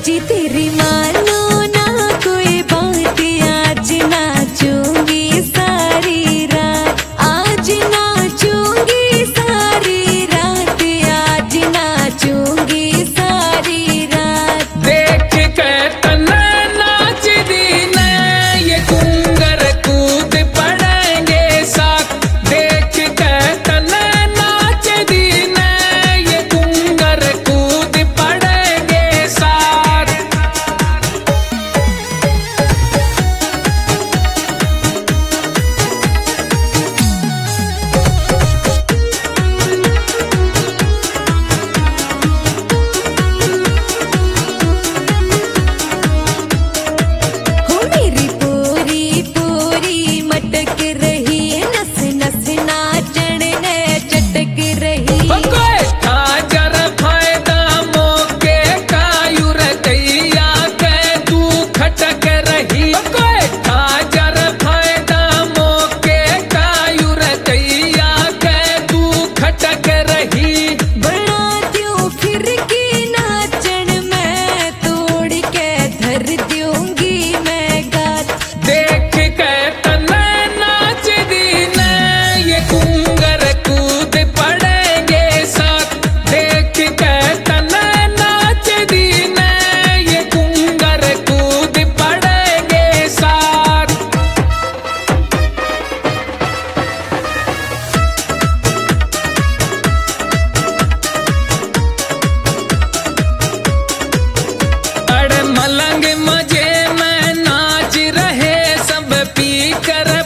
जी तेरी मानो ना कोई बात, आज नाचूंगी सारी रात, आज नाचूंगी सारी रात, आज नाचूंगी सारी रात। देख के तन्ने नाच दी ने ये घूंगर कूद पड़ेंगे साथ, देख के तन्ने नाच दी ने ये घूंगर कूद पड़ेंगे साथ। हो मेरी पूरी पूरी मटक रही, नस नस नाचण ने चटक रही। कोई हाजर फायदा मौके का यूर दैया के तू खटक रही, कोई हाजर फायदा मौके का यूर दैया के तू खटक रही। बना दूं फिर की नाचण मैं, तोड़ के धर दूंगी मैं गात। देख के तन्ने नाच दी ने ये घूंगर कूद पड़ेंगे साथ, देख के तन्ने नाच दी ने ये घूंगर कूद पड़ेंगे साथ। अड़ मलंग मजे में नाच रहे सब, पी कर